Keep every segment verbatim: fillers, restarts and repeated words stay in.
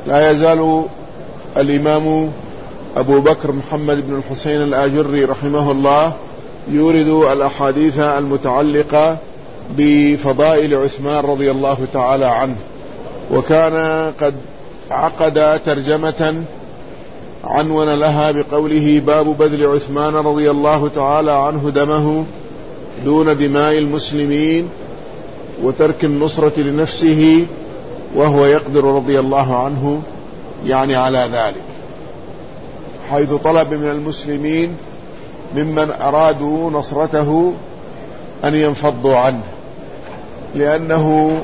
لا يزال الإمام أبو بكر محمد بن الحسين الآجري رحمه الله يورد الأحاديث المتعلقة بفضائل عثمان رضي الله تعالى عنه، وكان قد عقد ترجمة عنون لها بقوله: باب بذل عثمان رضي الله تعالى عنه دمه دون دماء المسلمين وترك النصرة لنفسه وهو يقدر رضي الله عنه، يعني على ذلك، حيث طلب من المسلمين ممن أرادوا نصرته أن ينفضوا عنه، لأنه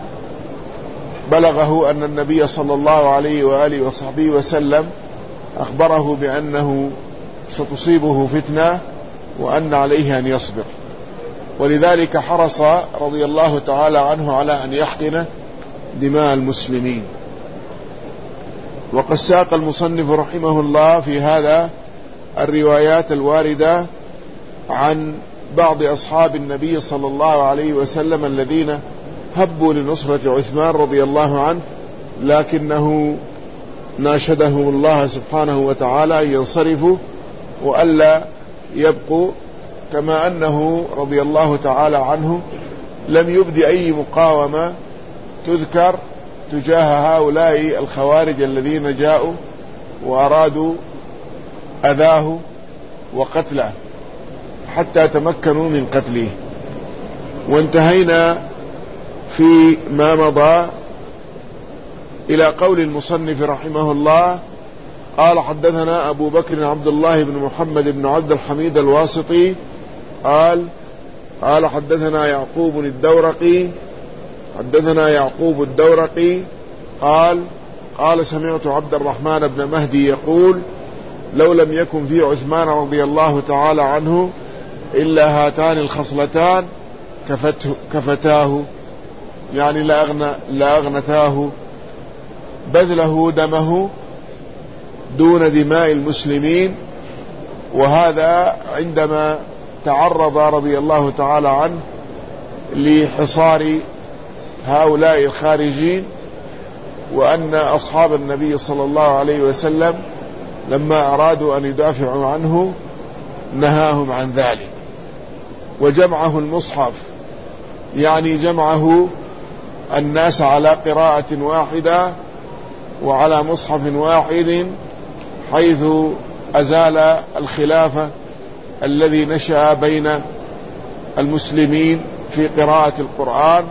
بلغه أن النبي صلى الله عليه وآله وصحبه وسلم أخبره بأنه ستصيبه فتنة وأن عليه أن يصبر، ولذلك حرص رضي الله تعالى عنه على أن يحقن دماء المسلمين. وقد ساق المصنف رحمه الله في هذا الروايات الواردة عن بعض أصحاب النبي صلى الله عليه وسلم الذين هبوا لنصرة عثمان رضي الله عنه، لكنه ناشدهم الله سبحانه وتعالى أن ينصرفوا وألا يبقوا، كما أنه رضي الله تعالى عنه لم يبدي أي مقاومة تذكر تجاه هؤلاء الخوارج الذين جاءوا وأرادوا أذاه وقتله حتى تمكنوا من قتله. وانتهينا في ما مضى إلى قول المصنف رحمه الله: قال حدثنا أبو بكر عبد الله بن محمد بن عبد الحميد الواسطي قال قال حدثنا يعقوب الدورقي حدثنا يعقوب الدورقي قال قال سمعت عبد الرحمن بن مهدي يقول: لو لم يكن في عثمان رضي الله تعالى عنه إلا هاتان الخصلتان كفته كفتاه، يعني لا أغنى لا أغنتاه بذله دمه دون دماء المسلمين. وهذا عندما تعرض رضي الله تعالى عنه لحصار هؤلاء الخارجين، وأن أصحاب النبي صلى الله عليه وسلم لما أرادوا أن يدافعوا عنه نهاهم عن ذلك. وجمعه المصحف، يعني جمعه الناس على قراءة واحدة وعلى مصحف واحد، حيث أزال الخلافة الذي نشأ بين المسلمين في قراءة القرآن.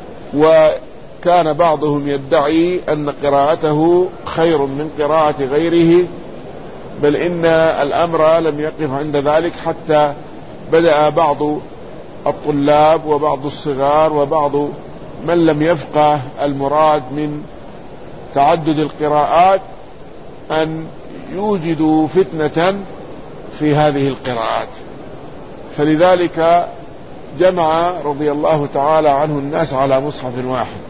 وكان بعضهم يدعي أن قراءته خير من قراءة غيره، بل إن الأمر لم يقف عند ذلك حتى بدأ بعض الطلاب وبعض الصغار وبعض من لم يفقه المراد من تعدد القراءات أن يوجدوا فتنة في هذه القراءات. فلذلك جمع رضي الله تعالى عنه الناس على مصحف واحد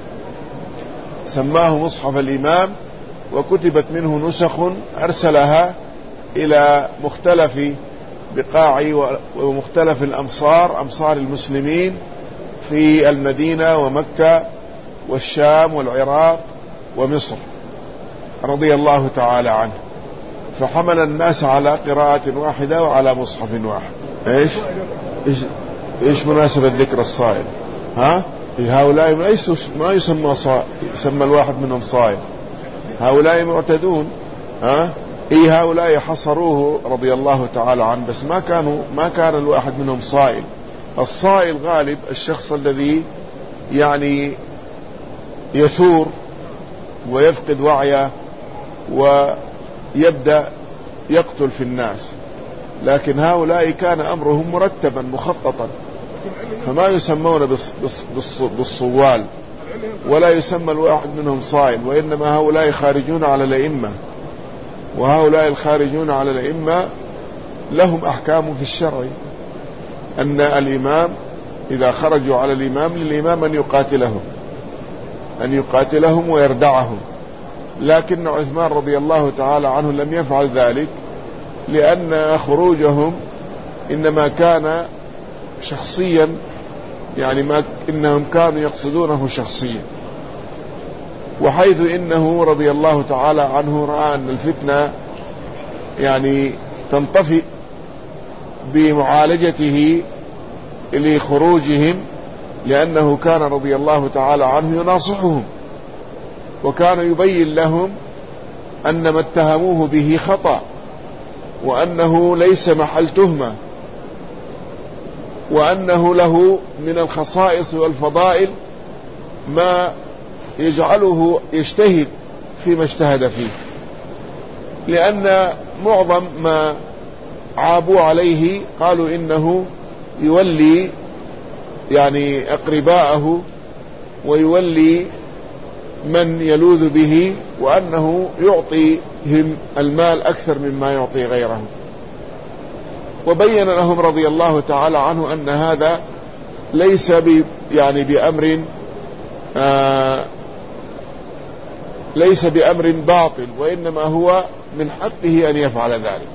سماه مصحف الإمام، وكتبت منه نسخ أرسلها إلى مختلف بقاع ومختلف الأمصار أمصار المسلمين في المدينة ومكة والشام والعراق ومصر رضي الله تعالى عنه، فحمل الناس على قراءة واحدة وعلى مصحف واحد. ايش ايش, إيش مناسبة ذكر الصائل؟ ها هؤلاء ليسوا ما يسمى صائل، يسمى الواحد منهم صائل، هؤلاء معتدون. ها اي هؤلاء حصروه رضي الله تعالى عنه، بس ما كانوا ما كان الواحد منهم صائل. الصائل غالب الشخص الذي يعني يثور ويفقد وعيه ويبدأ يقتل في الناس، لكن هؤلاء كان أمرهم مرتبا مخططا، فما يسمون بالصوال ولا يسمى الواحد منهم صائل، وإنما هؤلاء خارجون على الأئمة، وهؤلاء الخارجون على الأئمة لهم أحكام في الشرع، أن الإمام إذا خرجوا على الإمام للإمام أن يقاتلهم أن يقاتلهم ويردعهم. لكن عثمان رضي الله تعالى عنه لم يفعل ذلك، لأن خروجهم إنما كان شخصيا، يعني ما إنهم كانوا يقصدونه شخصيا. وحيث إنه رضي الله تعالى عنه رأى أن الفتنة يعني تنطفئ بمعالجته لخروجهم، لأنه كان رضي الله تعالى عنه يناصحهم، وكان يبين لهم أن ما اتهموه به خطأ، وأنه ليس محل تهمة، وأنه له من الخصائص والفضائل ما يجعله يجتهد فيما اجتهد فيه، لأن معظم ما عابوا عليه قالوا إنه يولي يعني أقرباءه ويولي من يلوذ به، وأنه يعطيهم المال أكثر مما يعطي غيره. وبين لهم رضي الله تعالى عنه أن هذا ليس ب يعني بأمر آه ليس بأمر باطل، وإنما هو من حقه أن يفعل ذلك،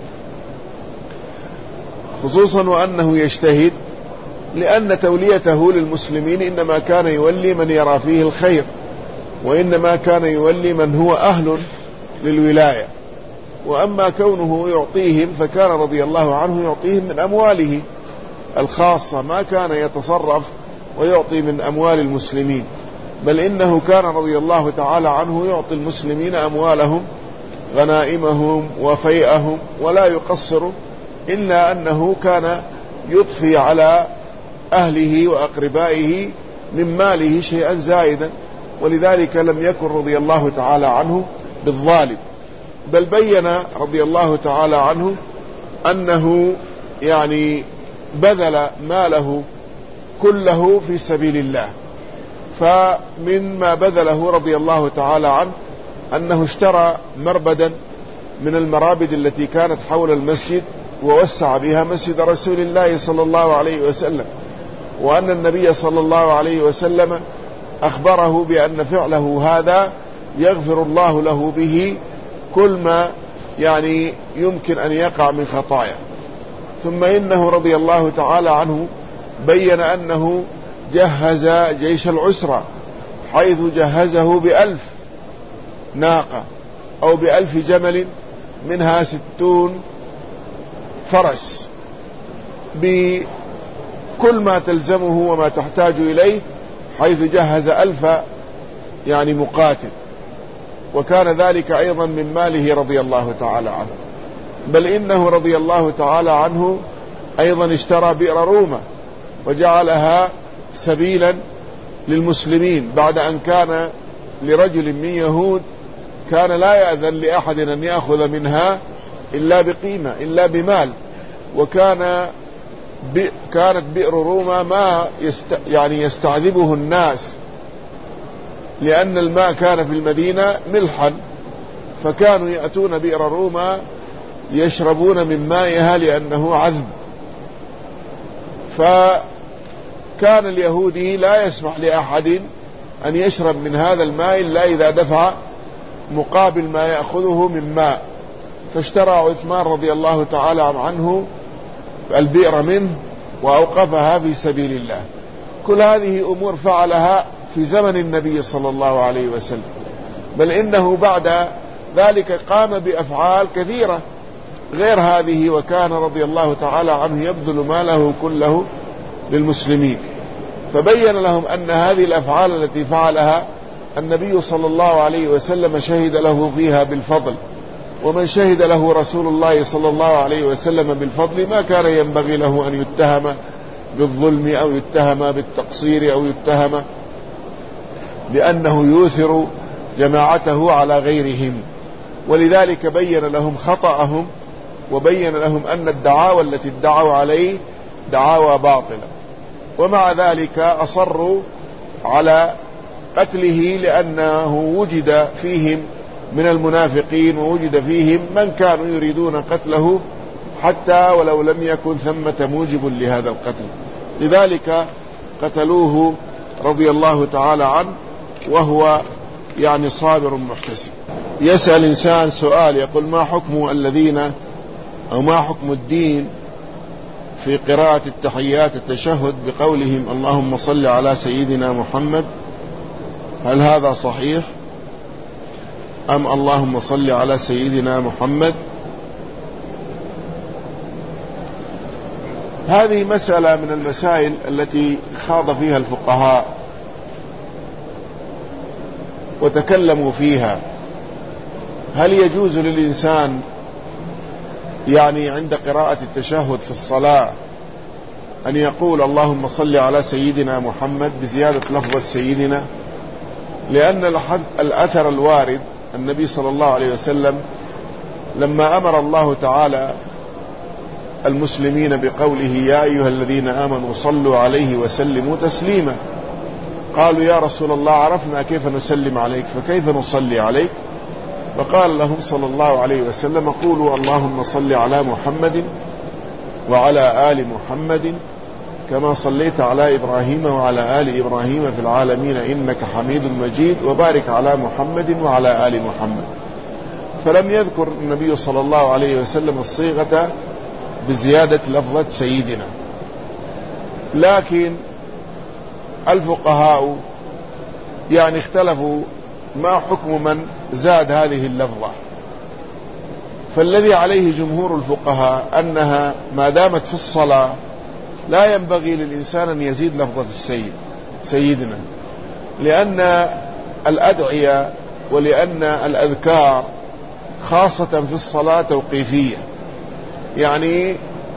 خصوصا وأنه يجتهد، لأن توليته للمسلمين إنما كان يولي من يرى فيه الخير، وإنما كان يولي من هو أهل للولاية. وأما كونه يعطيهم فكان رضي الله عنه يعطيهم من أمواله الخاصة، ما كان يتصرف ويعطي من أموال المسلمين، بل إنه كان رضي الله تعالى عنه يعطي المسلمين أموالهم غنائمهم وفيئهم ولا يقصر، إلا أنه كان يضفي على أهله وأقربائه من ماله شيئا زائدا، ولذلك لم يكن رضي الله تعالى عنه بالظالم، بل بين رضي الله تعالى عنه أنه يعني بذل ماله كله في سبيل الله. فمن ما بذله رضي الله تعالى عنه أنه اشترى مربدا من المرابد التي كانت حول المسجد ووسع بها مسجد رسول الله صلى الله عليه وسلم، وأن النبي صلى الله عليه وسلم أخبره بأن فعله هذا يغفر الله له به كل ما يعني يمكن أن يقع من خطايا. ثم إنه رضي الله تعالى عنه بين أنه جهز جيش العسرة، حيث جهزه بألف ناقة أو بألف جمل منها ستون فرس، بكل ما تلزمه وما تحتاج إليه، حيث جهز ألف يعني مقاتل، وكان ذلك أيضا من ماله رضي الله تعالى عنه. بل إنه رضي الله تعالى عنه أيضا اشترى بئر رومة وجعلها سبيلا للمسلمين، بعد أن كان لرجل من يهود كان لا يأذن لأحد أن يأخذ منها إلا بقيمة إلا بمال، وكان كانت بئر روما ما يست يعني يستعذبه الناس، لأن الماء كان في المدينة ملحا، فكانوا يأتون بئر روما يشربون من مائها لأنه عذب. فكان اليهودي لا يسمح لأحد أن يشرب من هذا الماء إلا إذا دفع مقابل ما يأخذه من ماء، فاشترى عثمان رضي الله تعالى عنه البئر منه وأوقفها في سبيل الله. كل هذه أمور فعلها في زمن النبي صلى الله عليه وسلم، بل إنه بعد ذلك قام بأفعال كثيرة غير هذه، وكان رضي الله تعالى عنه يبذل ماله كله للمسلمين. فبين لهم أن هذه الأفعال التي فعلها النبي صلى الله عليه وسلم شهد له فيها بالفضل، ومن شهد له رسول الله صلى الله عليه وسلم بالفضل ما كان ينبغي له أن يتهم بالظلم أو يتهم بالتقصير أو يتهم بأنه يؤثر جماعته على غيرهم. ولذلك بين لهم خطأهم، وبين لهم أن الدعاوى التي ادعوا عليه دعاوى باطلة، ومع ذلك أصروا على قتله، لأنه وجد فيهم من المنافقين ووجد فيهم من كانوا يريدون قتله حتى ولو لم يكن ثمة موجب لهذا القتل، لذلك قتلوه رضي الله تعالى عنه وهو يعني صابر محتسب. يسأل إنسان سؤال يقول: ما حكم الذين أو ما حكم الدين في قراءة التحيات التشهد بقولهم اللهم صل على سيدنا محمد؟ هل هذا صحيح؟ أم اللهم صل على سيدنا محمد؟ هذه مسألة من المسائل التي خاض فيها الفقهاء وتكلموا فيها. هل يجوز للإنسان يعني عند قراءة التشهد في الصلاة أن يقول اللهم صل على سيدنا محمد بزيادة لفظة سيدنا؟ لأن الأثر الوارد النبي صلى الله عليه وسلم لما أمر الله تعالى المسلمين بقوله يا أيها الذين آمنوا صلوا عليه وسلموا تسليما، قالوا يا رسول الله عرفنا كيف نسلم عليك فكيف نصلي عليك؟ فقال لهم صلى الله عليه وسلم قولوا اللهم صل على محمد وعلى آل محمد كما صليت على إبراهيم وعلى آل إبراهيم في العالمين إنك حميد مجيد وبارك على محمد وعلى آل محمد. فلم يذكر النبي صلى الله عليه وسلم الصيغة بزيادة لفظة سيدنا، لكن الفقهاء يعني اختلفوا ما حكم من زاد هذه اللفظة. فالذي عليه جمهور الفقهاء أنها ما دامت في الصلاة لا ينبغي للإنسان أن يزيد لفظة السيد سيدنا، لأن الأدعية ولأن الأذكار خاصة في الصلاة توقيفية، يعني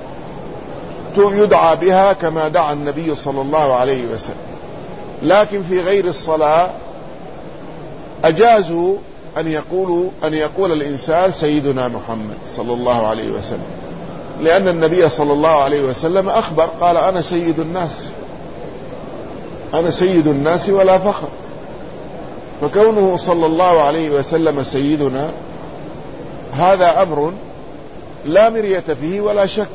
يدعى بها كما دعا النبي صلى الله عليه وسلم. لكن في غير الصلاة أجازوا أن يقولوا أن يقول الإنسان سيدنا محمد صلى الله عليه وسلم، لأن النبي صلى الله عليه وسلم أخبر قال أنا سيد الناس أنا سيد الناس ولا فخر. فكونه صلى الله عليه وسلم سيدنا هذا أمر لا مرية فيه ولا شك.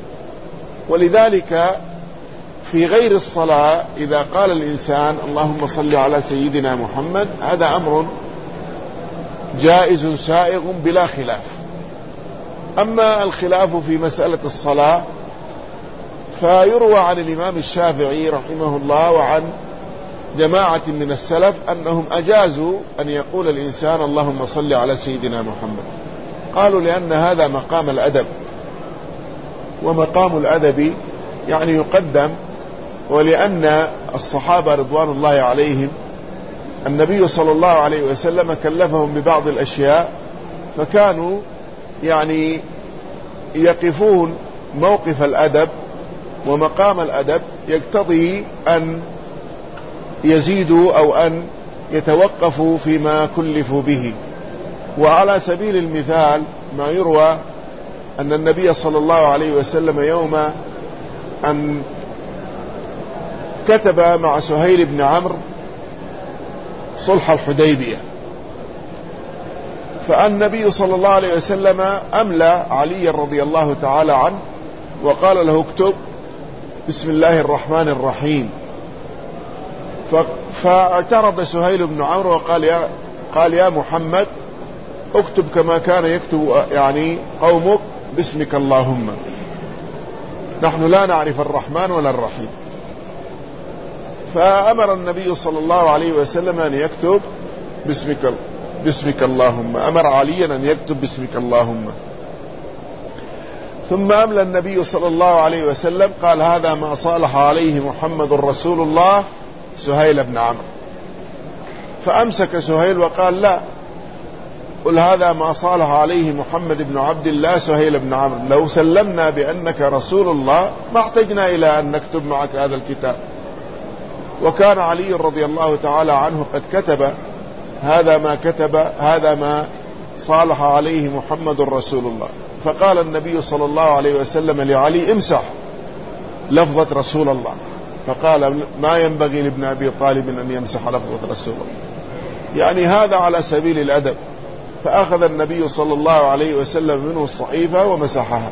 ولذلك في غير الصلاة إذا قال الإنسان اللهم صل على سيدنا محمد هذا أمر جائز سائغ بلا خلاف. أما الخلاف في مسألة الصلاة فيروى عن الإمام الشافعي رحمه الله وعن جماعة من السلف أنهم أجازوا أن يقول الإنسان اللهم صل على سيدنا محمد، قالوا لأن هذا مقام الأدب، ومقام الأدب يعني يقدم، ولأن الصحابة رضوان الله عليهم النبي صلى الله عليه وسلم كلفهم ببعض الأشياء فكانوا يعني يقفون موقف الأدب، ومقام الأدب يقتضي أن يزيدوا أو أن يتوقفوا فيما كلفوا به. وعلى سبيل المثال ما يروى أن النبي صلى الله عليه وسلم يوم أن كتب مع سهيل بن عمرو صلح الحديبية، فالنبي صلى الله عليه وسلم أملى علي رضي الله تعالى عنه وقال له اكتب بسم الله الرحمن الرحيم. فاعترض سهيل بن عمرو وقال يا قال يا محمد اكتب كما كان يكتب يعني قومك باسمك اللهم، نحن لا نعرف الرحمن ولا الرحيم. فأمر النبي صلى الله عليه وسلم أن يكتب باسمك باسمك اللهم، أمر عليا أن يكتب باسمك اللهم. ثم أملى النبي صلى الله عليه وسلم قال هذا ما صالح عليه محمد رسول الله سهيل بن عمرو. فأمسك سهيل وقال لا، قل هذا ما صالح عليه محمد بن عبد الله سهيل بن عمرو، لو سلمنا بأنك رسول الله ما احتجنا إلى أن نكتب معك هذا الكتاب. وكان علي رضي الله تعالى عنه قد كتب هذا ما كتب هذا ما صالح عليه محمد رسول الله. فقال النبي صلى الله عليه وسلم لعلي امسح لفظة رسول الله، فقال ما ينبغي لابن أبي طالب أن يمسح لفظة رسول الله، يعني هذا على سبيل الأدب. فأخذ النبي صلى الله عليه وسلم منه الصحيفة ومسحها.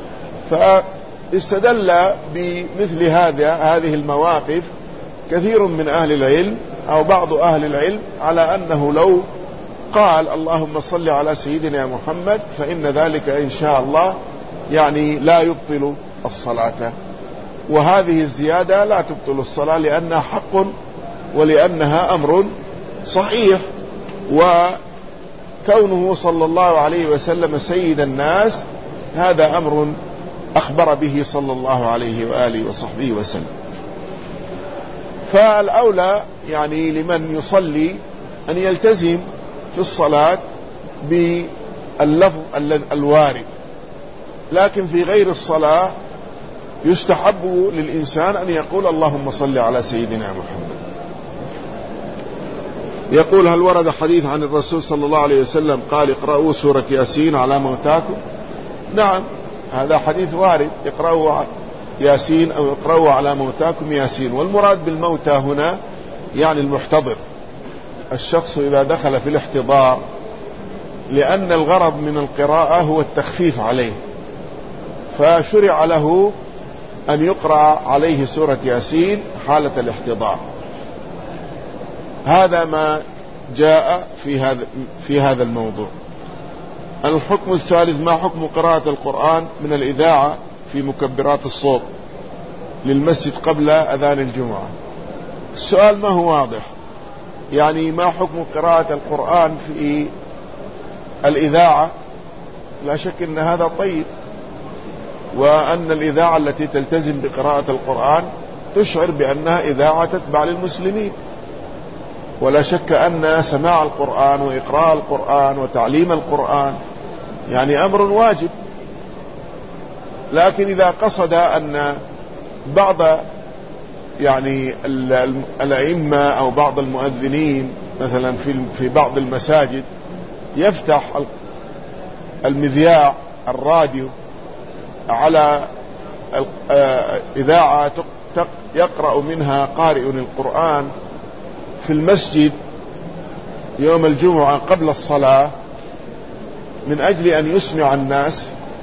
فاستدل بمثل هذا هذه المواقف كثير من أهل العلم أو بعض أهل العلم على أنه لو قال اللهم صل على سيدنا محمد فإن ذلك إن شاء الله يعني لا يبطل الصلاة، وهذه الزيادة لا تبطل الصلاة لأنها حق ولأنها أمر صحيح. كونه صلى الله عليه وسلم سيد الناس هذا أمر أخبر به صلى الله عليه وآله وصحبه وسلم. فالأولى يعني لمن يصلي أن يلتزم في الصلاة باللفظ الوارد، لكن في غير الصلاة يستحب للإنسان أن يقول اللهم صل على سيدنا محمد. يقول: هل ورد حديث عن الرسول صلى الله عليه وسلم قال اقرأوا سورة ياسين على موتاكم؟ نعم، هذا حديث وارد، اقرأوا ياسين أو اقرأوا على موتاكم ياسين. والمراد بالموتى هنا يعني المحتضر، الشخص إذا دخل في الاحتضار، لأن الغرض من القراءة هو التخفيف عليه، فشرع له أن يقرأ عليه سورة ياسين حالة الاحتضار. هذا ما جاء في هذا في هذا الموضوع. الحكم الثالث: ما حكم قراءة القرآن من الإذاعة في مكبرات الصوت للمسجد قبل أذان الجمعة؟ السؤال ما هو واضح، يعني ما حكم قراءة القرآن في الإذاعة؟ لا شك أن هذا طيب، وأن الإذاعة التي تلتزم بقراءة القرآن تشعر بأنها إذاعة تتبع للمسلمين، ولا شك أن سماع القرآن وإقراء القرآن وتعليم القرآن يعني أمر واجب. لكن إذا قصد أن بعض يعني الأئمة أو بعض المؤذنين مثلا في بعض المساجد يفتح المذياع الراديو على إذاعة يقرأ منها قارئ القرآن في المسجد يوم الجمعة قبل الصلاة من أجل أن يسمع الناس،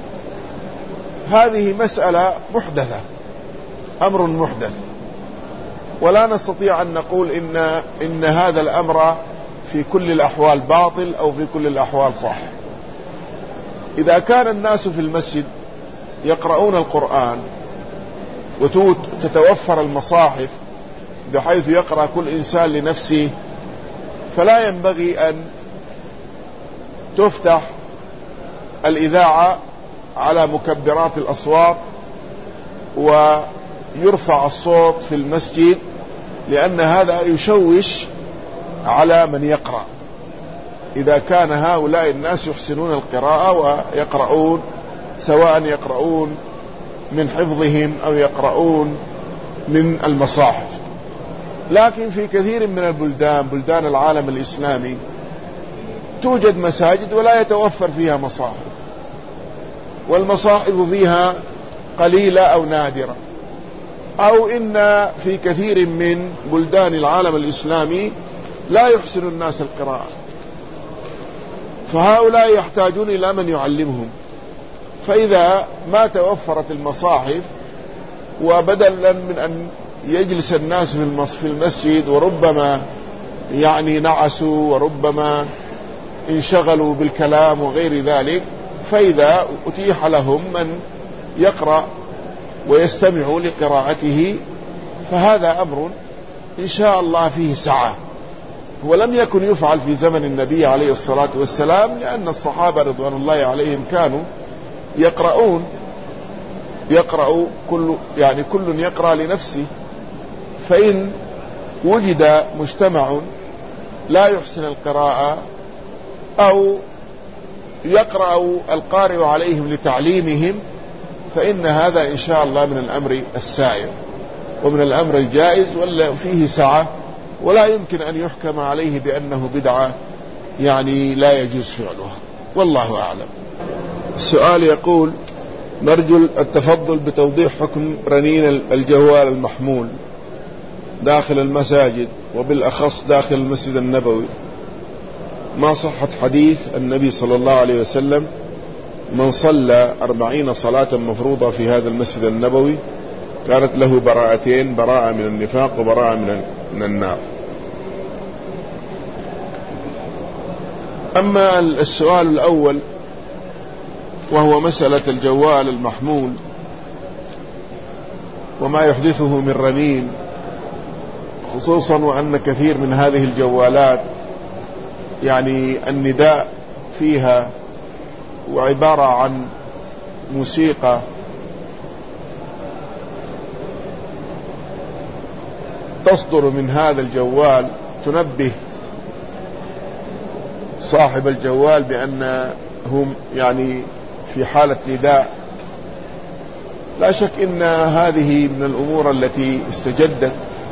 هذه مسألة محدثة، أمر محدث، ولا نستطيع أن نقول إن, إن هذا الأمر في كل الأحوال باطل أو في كل الأحوال صح. إذا كان الناس في المسجد يقرؤون القرآن وتتوفر المصاحف بحيث يقرأ كل إنسان لنفسه، فلا ينبغي أن تفتح الإذاعة على مكبرات الأصوات ويرفع الصوت في المسجد، لأن هذا يشوش على من يقرأ. إذا كان هؤلاء الناس يحسنون القراءة ويقرؤون، سواء يقرؤون من حفظهم أو يقرؤون من المصاحف. لكن في كثير من البلدان، بلدان العالم الإسلامي، توجد مساجد ولا يتوفر فيها مصاحف، والمصاحف فيها قليلة أو نادرة، أو إن في كثير من بلدان العالم الإسلامي لا يحسن الناس القراءة، فهؤلاء يحتاجون إلى من يعلمهم. فإذا ما توفرت المصاحف، وبدلا من أن يجلس الناس في المسجد وربما يعني نعسوا وربما انشغلوا بالكلام وغير ذلك، فإذا أتيح لهم من يقرأ ويستمع لقراءته، فهذا أمر إن شاء الله فيه سعة. ولم يكن يفعل في زمن النبي عليه الصلاة والسلام، لأن الصحابة رضوان الله عليهم كانوا يقرؤون يقرأ كل يعني كل يقرأ لنفسه. فإن وجد مجتمع لا يحسن القراءة أو يقرأ القارئ عليهم لتعليمهم، فإن هذا إن شاء الله من الأمر السائر ومن الأمر الجائز، ولا فيه سعة، ولا يمكن أن يحكم عليه بأنه بدعة يعني لا يجوز فعلها، والله أعلم. السؤال يقول: نرجو التفضل بتوضيح حكم رنين الجوال المحمول داخل المساجد وبالأخص داخل المسجد النبوي. ما صحة حديث النبي صلى الله عليه وسلم: من صلى أربعين صلاة مفروضة في هذا المسجد النبوي كانت له براءتين، براءة من النفاق وبراءة من النار. أما السؤال الأول وهو مسألة الجوال المحمول وما يحدثه من رنين، خصوصا وأن كثير من هذه الجوالات يعني النداء فيها وعبارة عن موسيقى تصدر من هذا الجوال تنبه صاحب الجوال بأنهم يعني في حالة نداء. لا شك إن هذه من الأمور التي استجدت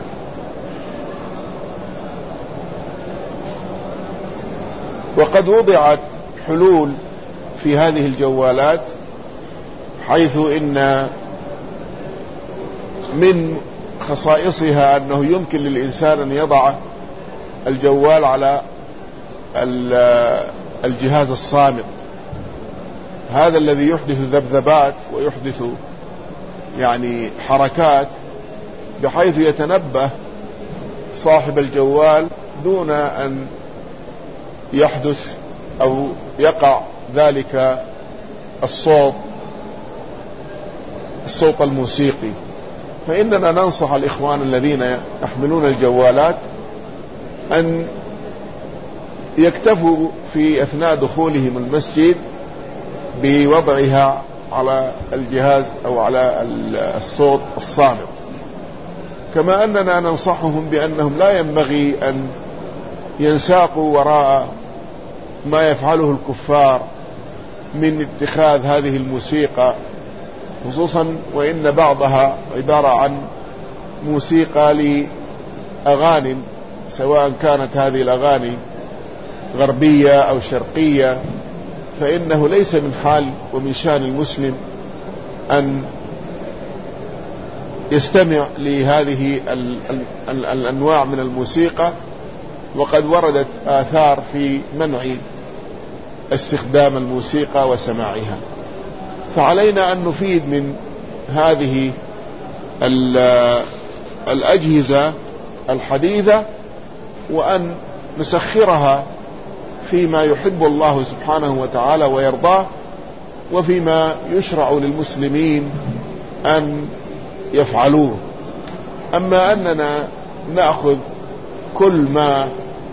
وقد وضعت حلول في هذه الجوالات، حيث إن من خصائصها أنه يمكن للإنسان أن يضع الجوال على الجهاز الصامت، هذا الذي يحدث ذبذبات ويحدث يعني حركات بحيث يتنبه صاحب الجوال دون أن يحدث أو يقع ذلك الصوت الصوت الموسيقي. فإننا ننصح الإخوان الذين يحملون الجوالات أن يكتفوا في أثناء دخولهم المسجد بوضعها على الجهاز أو على الصوت الصامت، كما أننا ننصحهم بأنهم لا ينبغي أن ينساقوا وراء ما يفعله الكفار من اتخاذ هذه الموسيقى، خصوصا وإن بعضها عبارة عن موسيقى لأغاني، سواء كانت هذه الأغاني غربية أو شرقية، فإنه ليس من حال ومن شأن المسلم أن يستمع لهذه ال ال ال الأنواع من الموسيقى، وقد وردت آثار في منع استخدام الموسيقى وسماعها. فعلينا أن نفيد من هذه الأجهزة الحديثة وأن نسخرها فيما يحب الله سبحانه وتعالى ويرضاه، وفيما يشرع للمسلمين أن يفعلوه. أما أننا نأخذ كل ما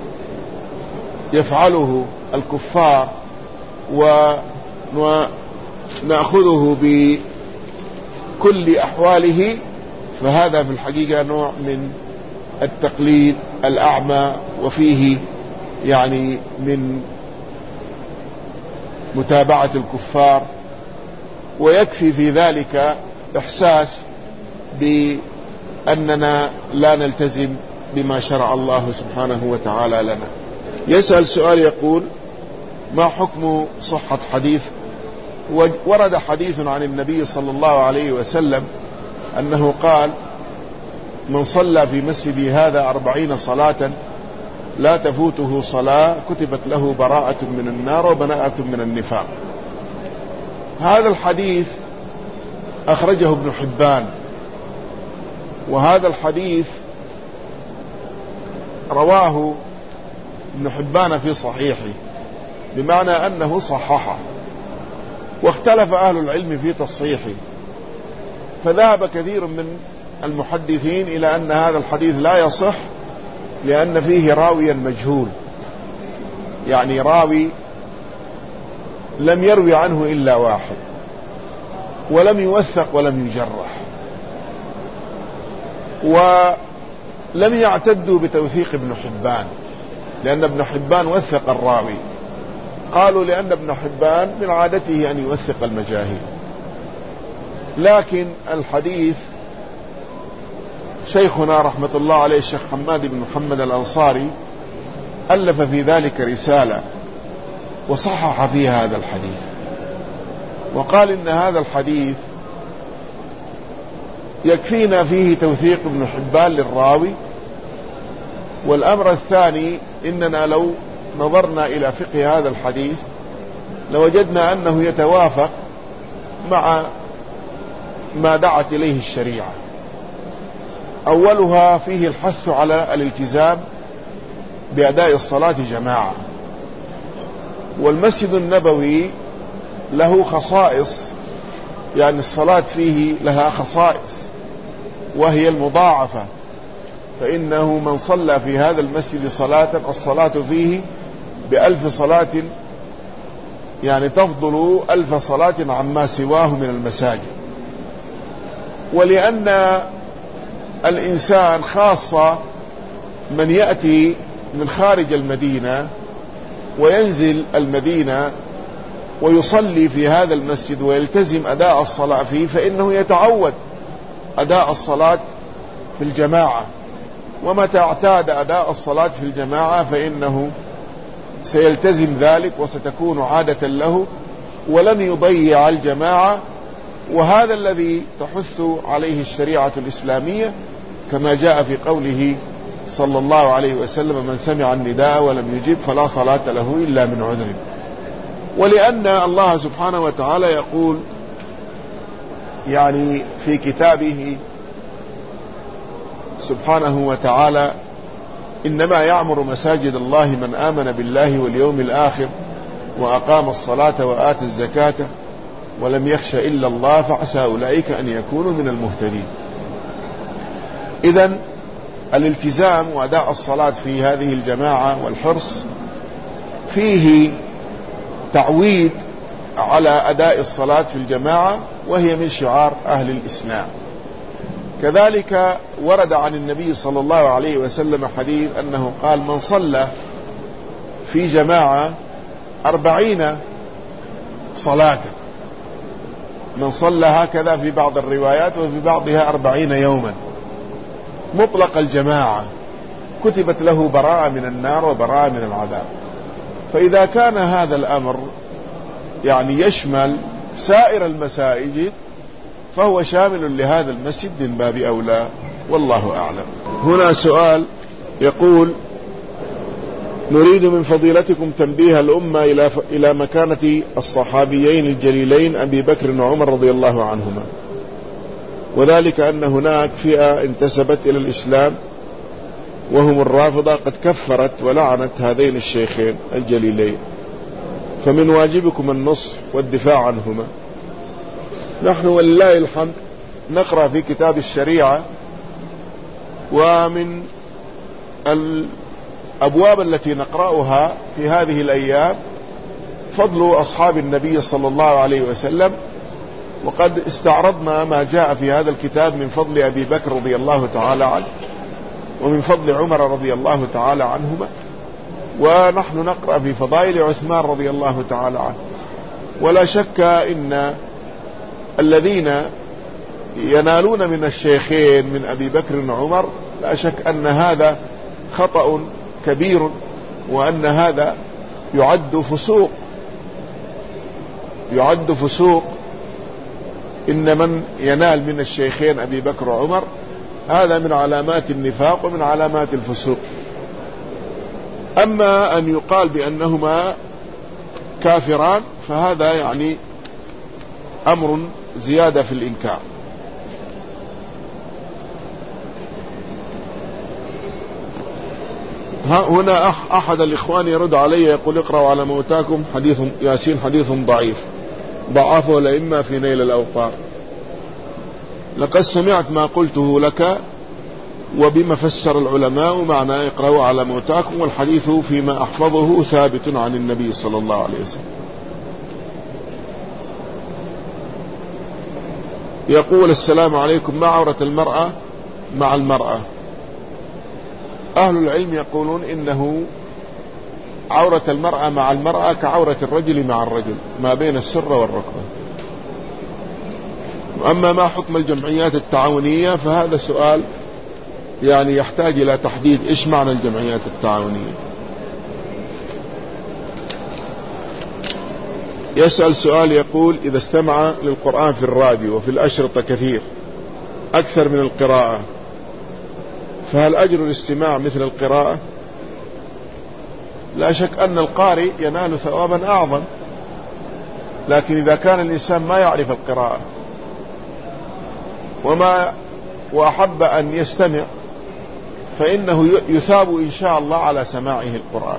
يفعله الكفار ونأخذه بكل أحواله، فهذا في الحقيقة نوع من التقليد الأعمى، وفيه يعني من متابعة الكفار، ويكفي في ذلك إحساس بأننا لا نلتزم بما شرع الله سبحانه وتعالى لنا. يسأل سؤال يقول: ما حكم صحة حديث؟ ورد حديث عن النبي صلى الله عليه وسلم أنه قال: من صلى في مسجدي هذا أربعين صلاة لا تفوته صلاة كتبت له براءة من النار وبراءة من النفاق. هذا الحديث أخرجه ابن حبان، وهذا الحديث رواه ابن حبان في صحيحه، بمعنى أنه صححه، واختلف أهل العلم في تصحيحه، فذهب كثير من المحدثين إلى أن هذا الحديث لا يصح، لأن فيه راويا مجهول، يعني راوي لم يروي عنه إلا واحد، ولم يوثق ولم يجرح، ولم يعتدوا بتوثيق ابن حبان، لأن ابن حبان وثق الراوي. قالوا لأن ابن حبان من عادته أن يوثق المجاهيل. لكن الحديث شيخنا رحمة الله عليه الشيخ حماد بن محمد الأنصاري ألف في ذلك رسالة وصحح فيها هذا الحديث، وقال إن هذا الحديث يكفينا فيه توثيق ابن حبان للراوي. والأمر الثاني، إننا لو نظرنا إلى فقه هذا الحديث لوجدنا أنه يتوافق مع ما دعت إليه الشريعة. أولها فيه الحث على الالتزام بأداء الصلاة جماعة، والمسجد النبوي له خصائص، يعني الصلاة فيه لها خصائص وهي المضاعفة، فإنه من صلى في هذا المسجد صلاة الصلاة فيه بألف صلاة يعني تفضل ألف صلاة عما سواه من المساجد. ولأن الإنسان خاصة من يأتي من خارج المدينة وينزل المدينة ويصلي في هذا المسجد ويلتزم أداء الصلاة فيه، فإنه يتعود أداء الصلاة في الجماعة، ومتى اعتاد أداء الصلاة في الجماعة فإنه سيلتزم ذلك وستكون عادة له ولن يضيع الجماعة. وهذا الذي تحث عليه الشريعة الإسلامية، كما جاء في قوله صلى الله عليه وسلم: من سمع النداء ولم يجب فلا صلاة له إلا من عذر. ولأن الله سبحانه وتعالى يقول يعني في كتابه سبحانه وتعالى: إنما يعمر مساجد الله من آمن بالله واليوم الآخر وأقام الصلاة وآتى الزكاة ولم يخش إلا الله فعسى أولئك أن يكونوا من المهتدين. إذن الالتزام وأداء الصلاة في هذه الجماعة والحرص فيه تعويد على أداء الصلاة في الجماعة، وهي من شعار أهل الإسلام. كذلك ورد عن النبي صلى الله عليه وسلم حديث أنه قال: من صلى في جماعة أربعين صلاة، من صلى هكذا في بعض الروايات وفي بعضها أربعين يوما مطلق الجماعة، كتبت له براءة من النار وبراءة من العذاب. فإذا كان هذا الأمر يعني يشمل سائر المساجد فهو شامل لهذا المسجد من باب أولى، والله أعلم. هنا سؤال يقول: نريد من فضيلتكم تنبيه الأمة إلى إلى مكانة الصحابيين الجليلين أبي بكر وعمر رضي الله عنهما، وذلك أن هناك فئة انتسبت إلى الإسلام وهم الرافضة قد كفرت ولعنت هذين الشيخين الجليلين، فمن واجبكم النصح والدفاع عنهما. نحن ولله الحمد نقرأ في كتاب الشريعة، ومن الأبواب التي نقرأها في هذه الأيام فضل أصحاب النبي صلى الله عليه وسلم، وقد استعرضنا ما جاء في هذا الكتاب من فضل أبي بكر رضي الله تعالى عنه ومن فضل عمر رضي الله تعالى عنهما، ونحن نقرأ في فضائل عثمان رضي الله تعالى عنه. ولا شك إن الذين ينالون من الشيخين من أبي بكر وعمر لا شك أن هذا خطأ كبير، وأن هذا يعد فسوق يعد فسوق إن من ينال من الشيخين أبي بكر وعمر هذا من علامات النفاق ومن علامات الفسوق. أما أن يقال بأنهما كافران فهذا يعني أمر زيادة في الإنكار. هنا أحد الإخوان يرد علي يقول: اقرأوا على موتاكم حديث ياسين حديث ضعيف ضعفه الأئمة في نيل الأوطار. لقد سمعت ما قلته لك وبما فسر العلماء معنى اقرأوا على موتاكم، والحديث فيما أحفظه ثابت عن النبي صلى الله عليه وسلم. يقول: السلام عليكم، ما عورة المرأة مع المرأة؟ أهل العلم يقولون إنه عورة المرأة مع المرأة كعورة الرجل مع الرجل ما بين السرة والركبة. وأما ما حكم الجمعيات التعاونية فهذا سؤال يعني يحتاج إلى تحديد إيش معنى الجمعيات التعاونية. يسأل سؤال يقول: إذا استمع للقرآن في الراديو وفي الأشرطة كثير أكثر من القراءة فهل أجر الاستماع مثل القراءة؟ لا شك أن القارئ ينال ثوابا أعظم، لكن إذا كان الإنسان ما يعرف القراءة وما وأحب أن يستمع فإنه يثاب إن شاء الله على سماعه القرآن،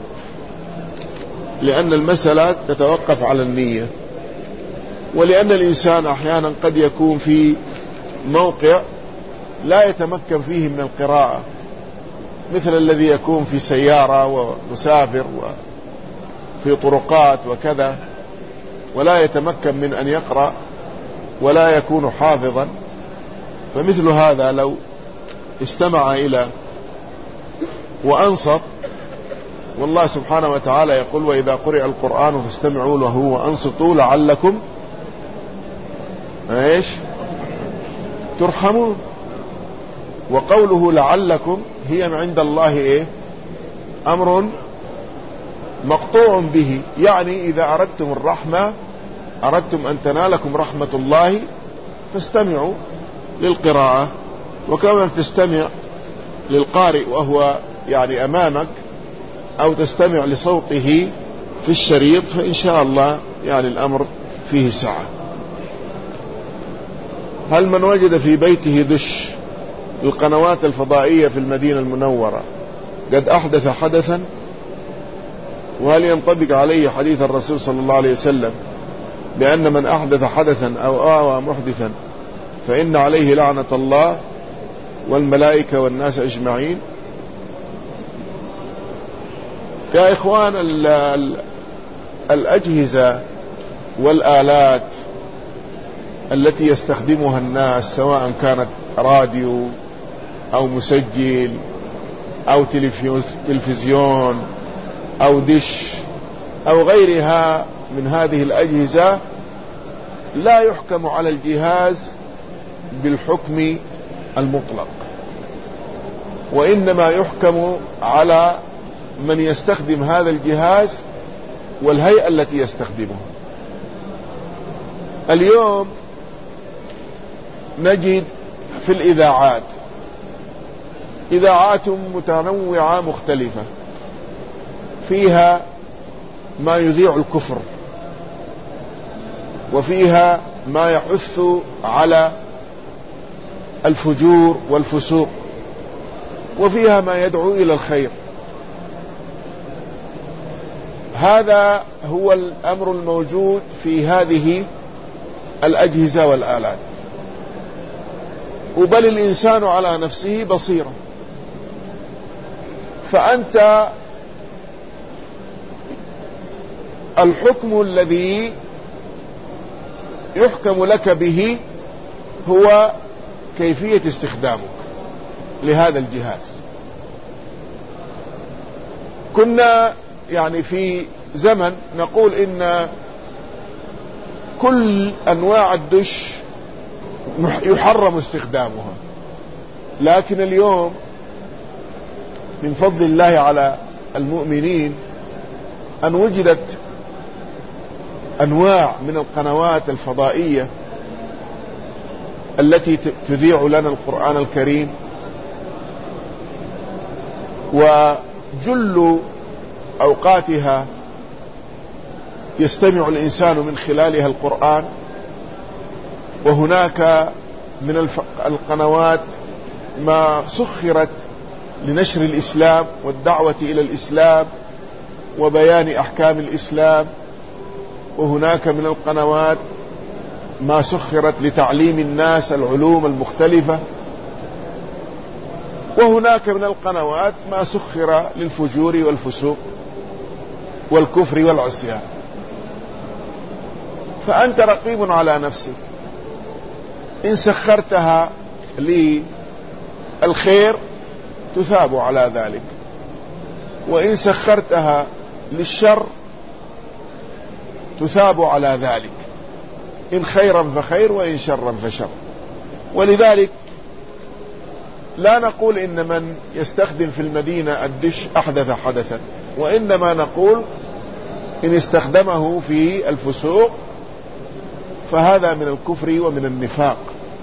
لأن المسألة تتوقف على النية، ولأن الإنسان أحيانا قد يكون في موقع لا يتمكن فيه من القراءة، مثل الذي يكون في سيارة ومسافر وفي طرقات وكذا، ولا يتمكن من أن يقرأ ولا يكون حافظا، فمثل هذا لو استمع إلى وأنصت، والله سبحانه وتعالى يقول: وإذا قرئ القرآن فاستمعوا له وأنصتوا لعلكم ايش ترحمون. وقوله لعلكم هي من عند الله ايه أمر مقطوع به، يعني إذا أردتم الرحمة، أردتم أن تنالكم رحمة الله فاستمعوا للقراءة، وكما تستمع للقارئ وهو يعني أمامك أو تستمع لصوته في الشريط، فإن شاء الله يعني الأمر فيه سعة. هل من وجد في بيته دش القنوات الفضائية في المدينة المنورة قد أحدث حدثا؟ وهل ينطبق عليه حديث الرسول صلى الله عليه وسلم بأن من أحدث حدثا أو آوى محدثا فإن عليه لعنة الله والملائكة والناس أجمعين؟ يا إخوان، ال ال الأجهزة والآلات التي يستخدمها الناس سواء كانت راديو أو مسجل أو تلفزيون أو دش أو غيرها من هذه الأجهزة، لا يحكم على الجهاز بالحكم المطلق، وإنما يحكم على من يستخدم هذا الجهاز والهيئة التي يستخدمها. اليوم نجد في الإذاعات إذاعات متنوعة مختلفة، فيها ما يذيع الكفر، وفيها ما يحث على الفجور والفسوق، وفيها ما يدعو إلى الخير. هذا هو الأمر الموجود في هذه الأجهزة والآلات، وبل الإنسان على نفسه بصيرة. فأنت الحكم الذي يحكم لك به هو كيفية استخدامك لهذا الجهاز. كنا يعني في زمن نقول إن كل أنواع الدش يحرم استخدامها، لكن اليوم من فضل الله على المؤمنين أن وجدت أنواع من القنوات الفضائية التي تذيع لنا القرآن الكريم، وجل أوقاتها يستمع الإنسان من خلالها القرآن. وهناك من القنوات ما سخرت لنشر الإسلام والدعوة إلى الإسلام وبيان أحكام الإسلام، وهناك من القنوات ما سخرت لتعليم الناس العلوم المختلفة، وهناك من القنوات ما سخر للفجور والفسوق والكفر والعصيان. فأنت رقيب على نفسك، إن سخرتها للخير تثاب على ذلك، وإن سخرتها للشر تثاب على ذلك، إن خيرا فخير وإن شرا فشر. ولذلك لا نقول إن من يستخدم في المدينة الدش أحدث حدثا، وإنما نقول إن استخدمه في الفسوق فهذا من الكفر ومن النفاق.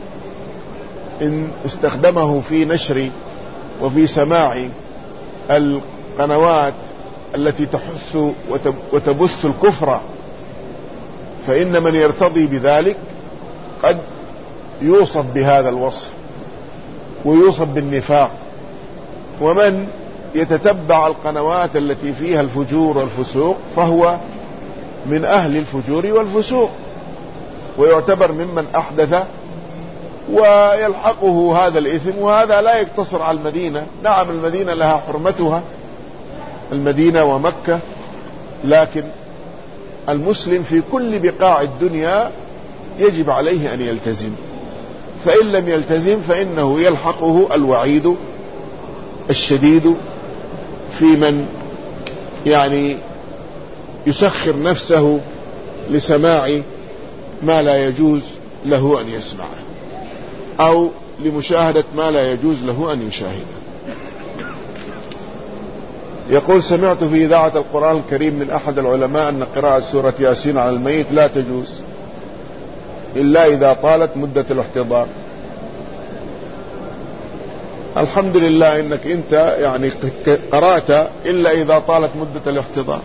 إن استخدمه في نشر وفي سماع القنوات التي تحث وتبث الكفر، فإن من يرتضي بذلك قد يوصف بهذا الوصف ويوصف بالنفاق. ومن يتتبع القنوات التي فيها الفجور والفسوق فهو من أهل الفجور والفسوق، ويعتبر ممن أحدث ويلحقه هذا الإثم. وهذا لا يقتصر على المدينة، نعم المدينة لها حرمتها، المدينة ومكة، لكن المسلم في كل بقاع الدنيا يجب عليه أن يلتزم، فإن لم يلتزم فإنه يلحقه الوعيد الشديد في من يعني يسخر نفسه لسماع ما لا يجوز له أن يسمعه أو لمشاهدة ما لا يجوز له أن يشاهده. يقول: سمعت في إذاعة القرآن الكريم من أحد العلماء أن قراءة سورة ياسين على الميت لا تجوز إلا إذا طالت مدة الاحتضار. الحمد لله إنك أنت يعني قرأت إلا إذا طالت مدة الاحتضار.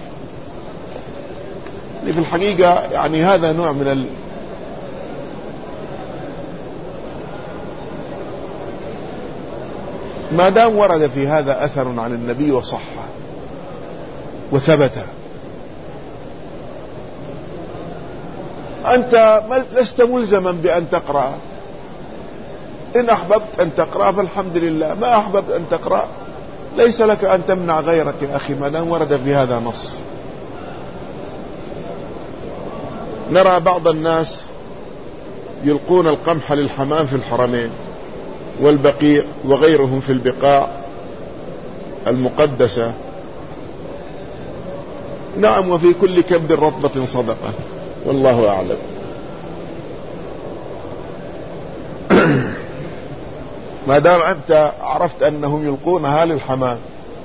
في الحقيقة يعني هذا نوع من ال ما دام ورد في هذا أثر عن النبي وصح وثبت، أنت لست ملزما بأن تقرأ. إن أحببت أن تقرأ فالحمد لله، ما أحببت أن تقرأ ليس لك أن تمنع غيرك يا أخي ما دام ورد في هذا نص. نرى بعض الناس يلقون القمح للحمام في الحرمين والبقيع وغيرهم في البقاع المقدسة. نعم، وفي كل كبد رطبة صدقة، والله أعلم. ما دام أنت عرفت أنهم يلقونها للحمام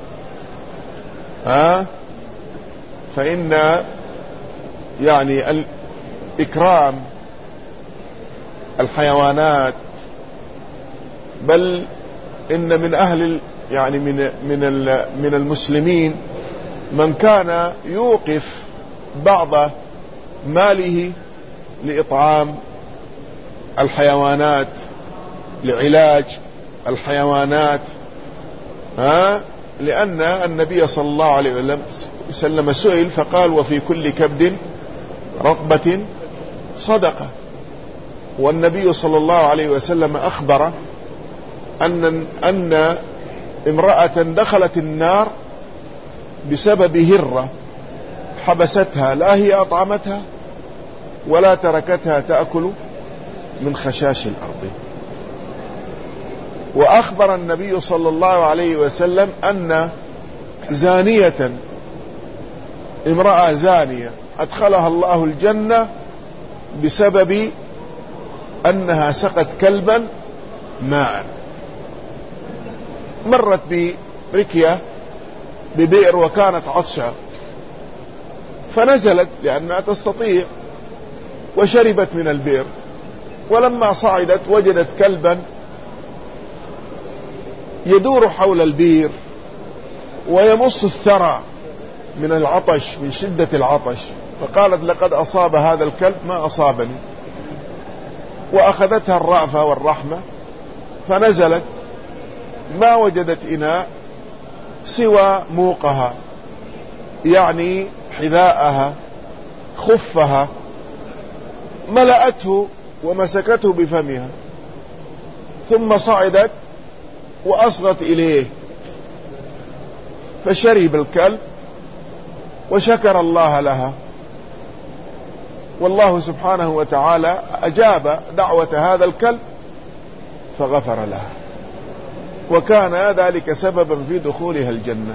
ها فإن يعني الإكرام الحيوانات، بل إن من أهل يعني من من من المسلمين من كان يوقف بعض ماله لإطعام الحيوانات، لعلاج الحيوانات، ها لأن النبي صلى الله عليه وسلم سئل فقال: وفي كل كبد رطبة صدقة. والنبي صلى الله عليه وسلم أخبر أن أن امرأة دخلت النار بسبب هرة حبستها، لا هي أطعمتها ولا تركتها تأكل من خشاش الأرض. وأخبر النبي صلى الله عليه وسلم أن زانية، امرأة زانية أدخلها الله الجنة بسبب أنها سقت كلبا ماء. مرت بركية ببئر وكانت عطشة فنزلت لأنها تستطيع وشربت من البئر، ولما صعدت وجدت كلبا يدور حول البئر ويمص الثرى من العطش، من شدة العطش، فقالت: لقد أصاب هذا الكلب ما أصابني. وأخذتها الرأفة والرحمة فنزلت، ما وجدت إناء سوى موقها، يعني حذاءها خفها، ملأته ومسكته بفمها، ثم صعدت وأصغت إليه فشرب الكلب وشكر الله لها، والله سبحانه وتعالى أجاب دعوة هذا الكلب فغفر لها، وكان ذلك سببا في دخولها الجنة.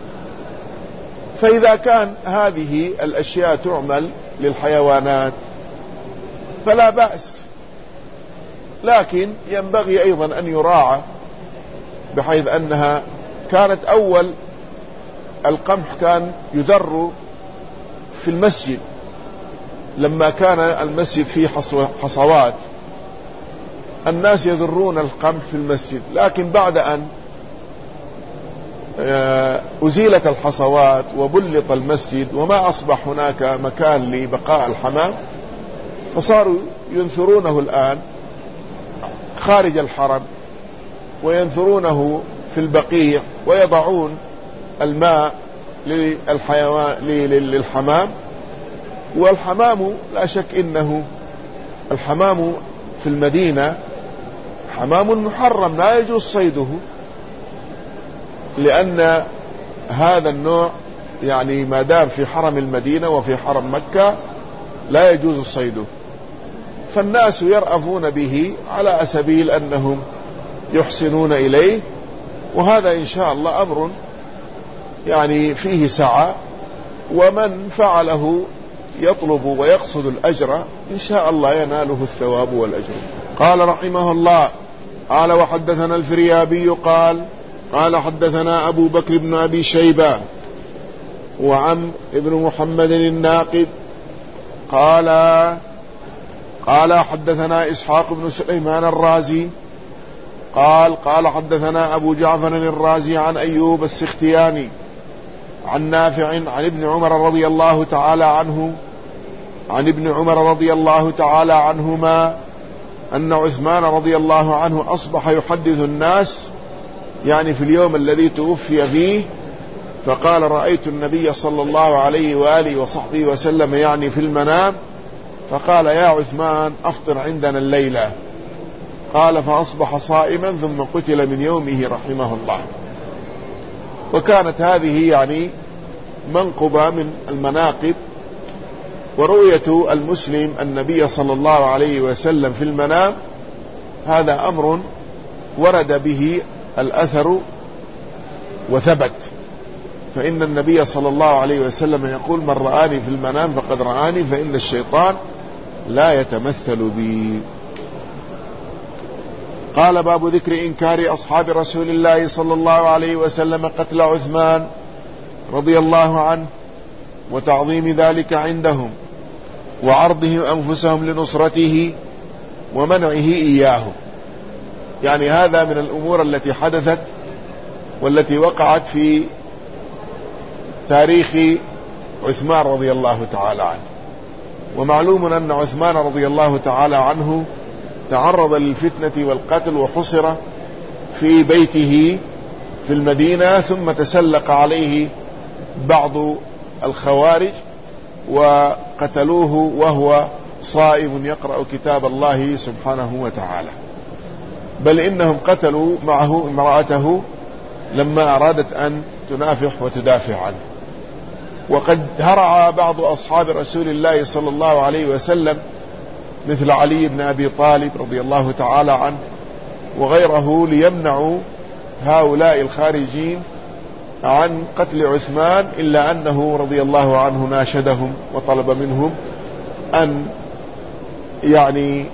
فإذا كان هذه الأشياء تعمل للحيوانات فلا بأس، لكن ينبغي أيضا أن يراعى، بحيث أنها كانت أول القمح كان يذر في المسجد لما كان المسجد فيه حصوات، الناس يذرون القمح في المسجد، لكن بعد أن أزيلت الحصوات وبلط المسجد وما أصبح هناك مكان لبقاء الحمام، فصاروا ينثرونه الآن خارج الحرم وينثرونه في البقيع ويضعون الماء للحيوان للحمام. والحمام لا شك إنه الحمام في المدينة حمام محرم لا يجوز صيده، لأن هذا النوع يعني ما دام في حرم المدينة وفي حرم مكة لا يجوز صيده، فالناس يرأفون به على سبيل أنهم يحسنون إليه، وهذا إن شاء الله أمر يعني فيه سعة، ومن فعله يطلب ويقصد الأجر إن شاء الله يناله الثواب والأجر. قال رحمه الله: قال وحدثنا الفريابي قال قال حدثنا أبو بكر بن أبي شيبة وعمرو بن محمد الناقد قال قال حدثنا إسحاق بن سليمان الرازي قال قال حدثنا أبو جعفر الرازي عن أيوب السختياني عن نافع عن ابن عمر رضي الله تعالى عنه عن ابن عمر رضي الله تعالى عنهما أن عثمان رضي الله عنه أصبح يحدث الناس يعني في اليوم الذي توفي فيه، فقال: رأيت النبي صلى الله عليه وآله وصحبه وسلم يعني في المنام، فقال: يا عثمان أفطر عندنا الليلة. قال: فأصبح صائما ثم قتل من يومه رحمه الله. وكانت هذه يعني منقبة من المناقب، ورؤية المسلم النبي صلى الله عليه وسلم في المنام هذا أمر ورد به الأثر وثبت، فإن النبي صلى الله عليه وسلم يقول: من رآني في المنام فقد رآني، فإن الشيطان لا يتمثل بي. قال: باب ذكر إنكار أصحاب رسول الله صلى الله عليه وسلم قتل عثمان رضي الله عنه وتعظيم ذلك عندهم وعرضهم أنفسهم لنصرته ومنعه إياه. يعني هذا من الأمور التي حدثت والتي وقعت في تاريخ عثمان رضي الله تعالى عنه. ومعلوم أن عثمان رضي الله تعالى عنه تعرض للفتنة والقتل وحصر في بيته في المدينة، ثم تسلق عليه بعض الخوارج وقتلوه وهو صائم يقرأ كتاب الله سبحانه وتعالى، بل إنهم قتلوا معه امرأته لما أرادت أن تنافح وتدافع عنه. وقد هرع بعض أصحاب رسول الله صلى الله عليه وسلم مثل علي بن أبي طالب رضي الله تعالى عنه وغيره ليمنعوا هؤلاء الخارجين عن قتل عثمان، إلا أنه رضي الله عنه ناشدهم وطلب منهم أن يعني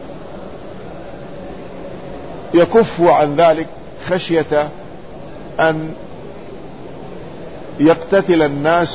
يكفوا عن ذلك خشية أن يقتتل الناس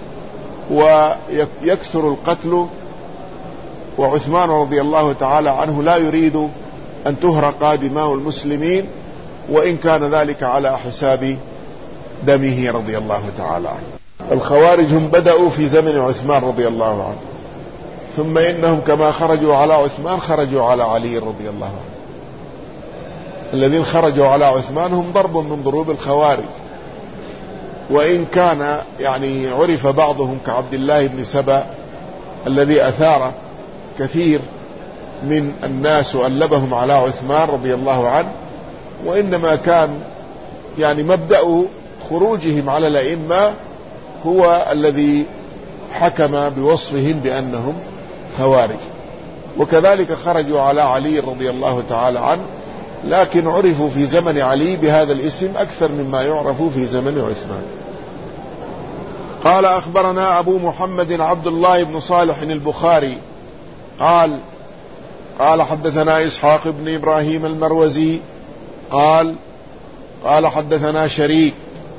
ويكثر القتل، وعثمان رضي الله تعالى عنه لا يريد أن تهرق دماء المسلمين، وإن كان ذلك على حساب دمه رضي الله تعالى عنه. الخوارج هم بدأوا في زمن عثمان رضي الله عنه، ثم إنهم كما خرجوا على عثمان خرجوا على علي رضي الله عنه. الذين خرجوا على عثمان هم ضرب من ضروب الخوارج، وإن كان يعني عرف بعضهم كعبد الله بن سبأ الذي أثار كثير من الناس وألبهم على عثمان رضي الله عنه، وإنما كان يعني مبدأ خروجهم على الأئمة هو الذي حكم بوصفهم بأنهم خوارج. وكذلك خرجوا على علي رضي الله تعالى عنه، لكن عرفوا في زمن علي بهذا الاسم أكثر مما يعرف في زمن عثمان. قال: أخبرنا أبو محمد عبد الله بن صالح البخاري قال قال حدثنا إسحاق بن إبراهيم المروزي قال قال حدثنا شريك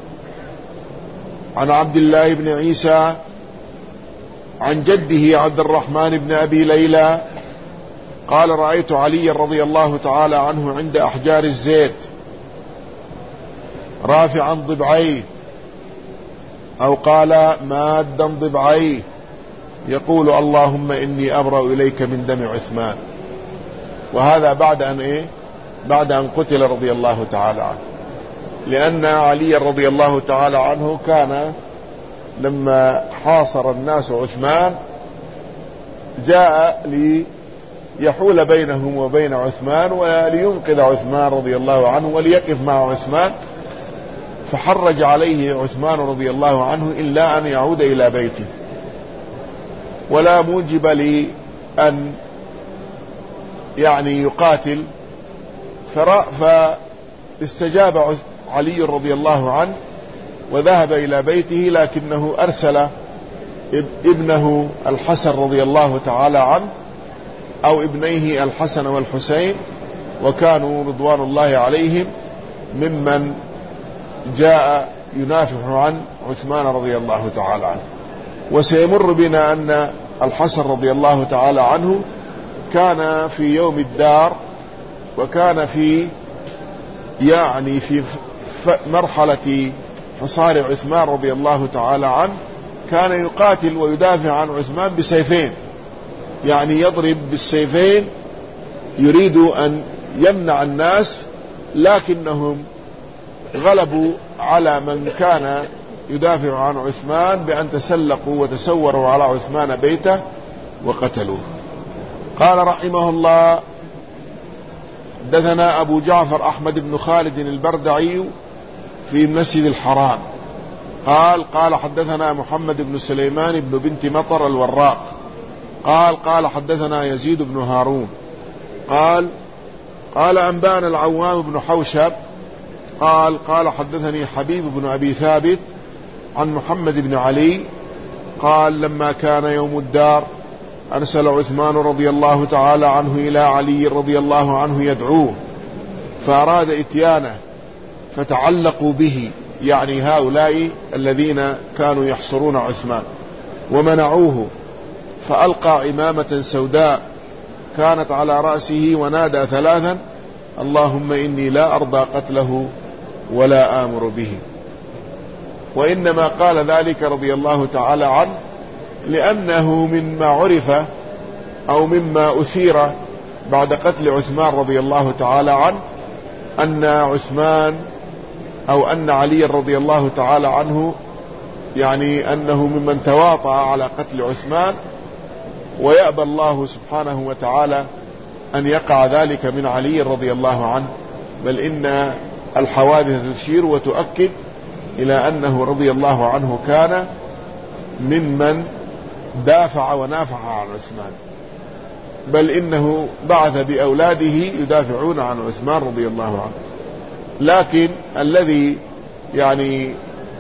عن عبد الله بن عيسى عن جده عبد الرحمن بن أبي ليلى قال: رأيت علي رضي الله تعالى عنه عند أحجار الزيت رافعا ضبعيه، أو قال مادا ضبعيه، يقول: اللهم إني أبرأ إليك من دم عثمان. وهذا بعد أن إيه بعد أن قتل رضي الله تعالى عنه، لأن علي رضي الله تعالى عنه كان لما حاصر الناس عثمان جاء ليحول بينهم وبين عثمان ولينقذ عثمان رضي الله عنه وليقف مع عثمان، فحرج عليه عثمان رضي الله عنه إلا أن يعود إلى بيته، ولا موجب لأن يعني يقاتل. فاستجاب علي رضي الله عنه وذهب إلى بيته، لكنه أرسل ابنه الحسن رضي الله تعالى عنه أو ابنيه الحسن والحسين، وكانوا رضوان الله عليهم ممن جاء ينافح عن عثمان رضي الله تعالى عنه. وسيمر بنا أن الحسن رضي الله تعالى عنه كان في يوم الدار، وكان في يعني في مرحلة حصار عثمان رضي الله تعالى عنه، كان يقاتل ويدافع عن عثمان بسيفين، يعني يضرب بالسيفين يريد أن يمنع الناس، لكنهم غلبوا على من كان يدافع عن عثمان بأن تسلقوا وتسوروا على عثمان بيته وقتلوه. قال رحمه الله: حدثنا أبو جعفر أحمد بن خالد البردعي في المسجد الحرام قال قال حدثنا محمد بن سليمان بن بنت مطر الوراق قال قال حدثنا يزيد بن هارون قال قال أنبانا العوام بن حوشب قال قال حدثني حبيب بن أبي ثابت عن محمد بن علي قال لما كان يوم الدار أرسل عثمان رضي الله تعالى عنه إلى علي رضي الله عنه يدعوه، فأراد إتيانه فتعلقوا به، يعني هؤلاء الذين كانوا يحصرون عثمان، ومنعوه، فألقى عمامة سوداء كانت على رأسه ونادى ثلاثا: اللهم إني لا أرضى قتله ولا آمر به. وإنما قال ذلك رضي الله تعالى عنه لأنه مما عرف أو مما أثير بعد قتل عثمان رضي الله تعالى عنه أن عثمان أو أن علي رضي الله تعالى عنه يعني أنه ممن تواطأ على قتل عثمان، ويأبى الله سبحانه وتعالى أن يقع ذلك من علي رضي الله عنه، بل إن الحوادث تشير وتؤكد إلى أنه رضي الله عنه كان ممن دافع ونافع عن عثمان، بل إنه بعث بأولاده يدافعون عن عثمان رضي الله عنه. لكن الذي يعني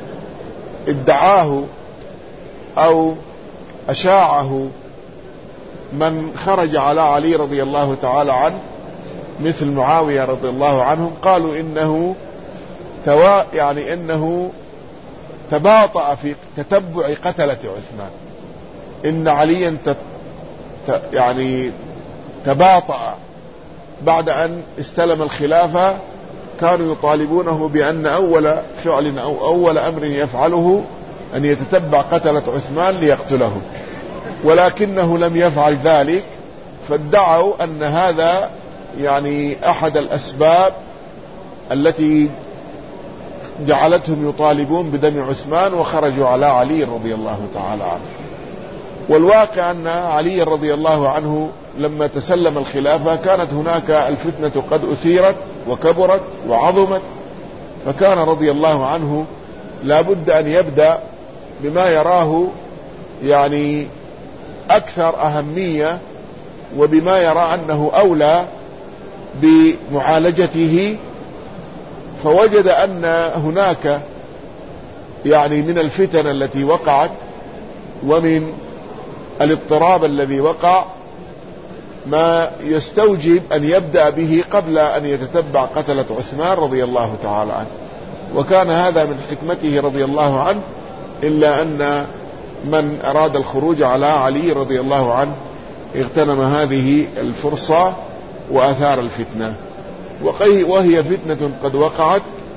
ادعاه أو أشاعه من خرج على علي رضي الله تعالى عنه مثل معاوية رضي الله عنه، قالوا إنه توا يعني إنه تباطأ في تتبع قتلة عثمان، إن عليا يعني تباطأ بعد أن استلم الخلافة، كانوا يطالبونه بأن أول فعل أو أول أمر يفعله أن يتتبع قتلة عثمان ليقتله، ولكنه لم يفعل ذلك، فادعوا أن هذا يعني أحد الأسباب التي جعلتهم يطالبون بدم عثمان، وخرجوا على علي رضي الله تعالى عنه. والواقع أن علي رضي الله عنه لما تسلم الخلافة كانت هناك الفتنة قد أثيرت وكبرت وعظمت، فكان رضي الله عنه لا بد أن يبدأ بما يراه يعني أكثر أهمية، وبما يرى أنه أولى بمعالجته. فوجد أن هناك يعني من الفتن التي وقعت ومن الاضطراب الذي وقع ما يستوجب أن يبدأ به قبل أن يتتبع قتلة عثمان رضي الله تعالى عنه، وكان هذا من حكمته رضي الله عنه، إلا أن من أراد الخروج على علي رضي الله عنه اغتنم هذه الفرصة وأثار الفتنة، وهي فتنة قد وقعت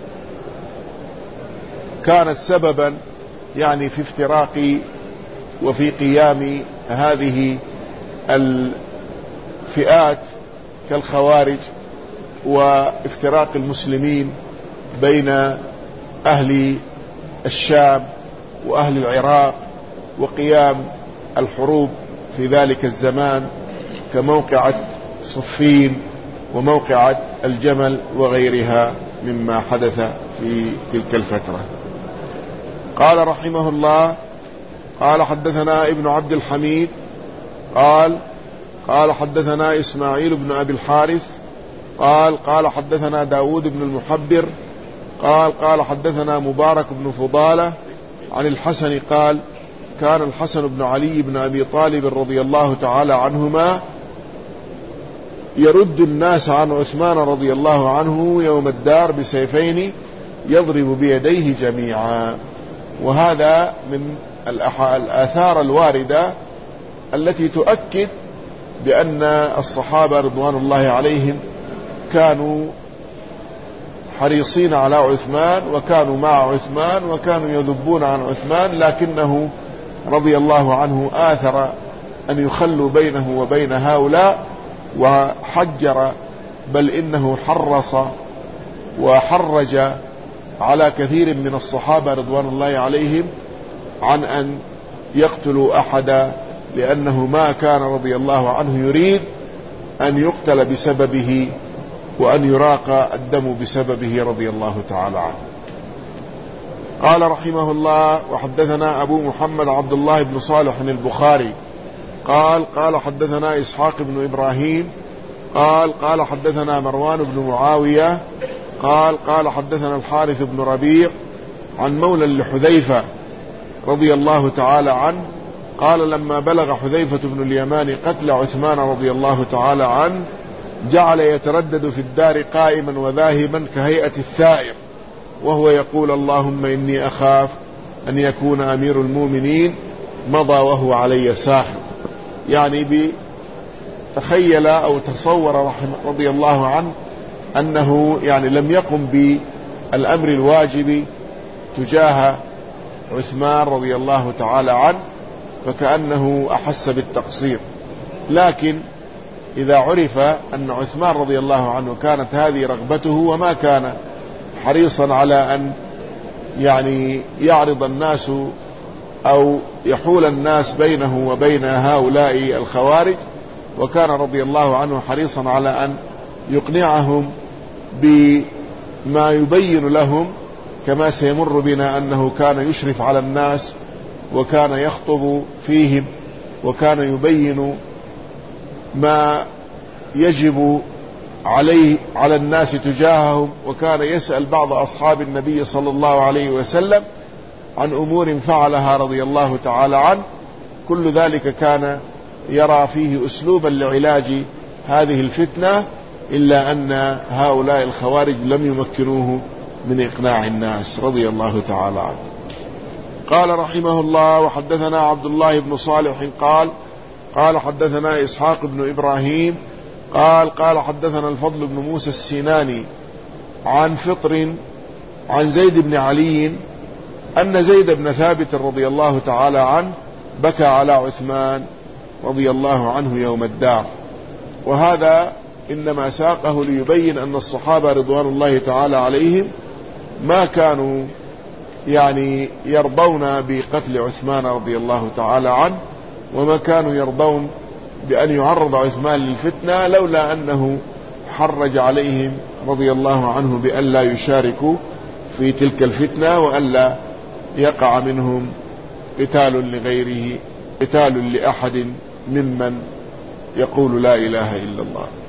كانت سببا يعني في افتراق وفي قيام هذه الفئات كالخوارج، وافتراق المسلمين بين أهل الشام وأهل العراق، وقيام الحروب في ذلك الزمان كموقعة صفين وموقعة الجمل وغيرها مما حدث في تلك الفترة. قال رحمه الله: قال حدثنا ابن عبد الحميد قال قال حدثنا إسماعيل بن أبي الحارث قال قال حدثنا داود بن المحبر قال قال حدثنا مبارك بن فضالة عن الحسن قال: كان الحسن بن علي بن أبي طالب رضي الله تعالى عنهما يرد الناس عن عثمان رضي الله عنه يوم الدار بسيفين يضرب بيديه جميعا. وهذا من الآثار الواردة التي تؤكد بأن الصحابة رضوان الله عليهم كانوا حريصين على عثمان، وكانوا مع عثمان، وكانوا يذبون عن عثمان، لكنه رضي الله عنه آثر أن يخلوا بينه وبين هؤلاء، وحجر بل إنه حرص وحرج على كثير من الصحابة رضوان الله عليهم عن أن يقتلوا أحدا، لأنه ما كان رضي الله عنه يريد أن يقتل بسببه وأن يراق الدم بسببه رضي الله تعالى عنه. قال رحمه الله: وحدثنا أبو محمد عبد الله بن صالح البخاري قال قال حدثنا إسحاق بن إبراهيم قال قال حدثنا مروان بن معاوية قال قال حدثنا الحارث بن ربيع عن مولى لحذيفة رضي الله تعالى عنه قال: لما بلغ حذيفة بن اليمان قتل عثمان رضي الله تعالى عنه جعل يتردد في الدار قائما وذاهبا كهيئة الثائر، وهو يقول: اللهم إني أخاف أن يكون أمير المؤمنين مضى وهو علي ساخط. يعني تخيل أو تصور رضي الله عنه أنه يعني لم يقم بالأمر الواجب تجاه عثمان رضي الله تعالى عنه، فكأنه أحس بالتقصير. لكن إذا عرف أن عثمان رضي الله عنه كانت هذه رغبته، وما كان حريصا على أن يعني يعرض الناس أو يحول الناس بينه وبين هؤلاء الخوارج، وكان رضي الله عنه حريصا على أن يقنعهم بما يبين لهم، كما سيمر بنا أنه كان يشرف على الناس وكان يخطب فيهم وكان يبين ما يجب عليه على الناس تجاههم، وكان يسأل بعض أصحاب النبي صلى الله عليه وسلم عن أمور فعلها رضي الله تعالى عنه. كل ذلك كان يرى فيه أسلوبا لعلاج هذه الفتنة، إلا أن هؤلاء الخوارج لم يمكنوه من إقناع الناس رضي الله تعالى عنه. قال رحمه الله: وحدثنا عبد الله بن صالح قال قال حدثنا إسحاق بن إبراهيم قال قال حدثنا الفضل بن موسى السيناني عن فطر عن زيد بن علي أن زيد بن ثابت رضي الله تعالى عنه بكى على عثمان رضي الله عنه يوم الدار. وهذا إنما ساقه ليبين أن الصحابة رضوان الله تعالى عليهم ما كانوا يعني يرضون بقتل عثمان رضي الله تعالى عنه، وما كانوا يرضون بأن يعرض عثمان للفتنة، لولا أنه حرج عليهم رضي الله عنه بأن لا يشاركوا في تلك الفتنة، وأن لا يقع منهم قتال لغيره، قتال لأحد ممن يقول لا إله إلا الله.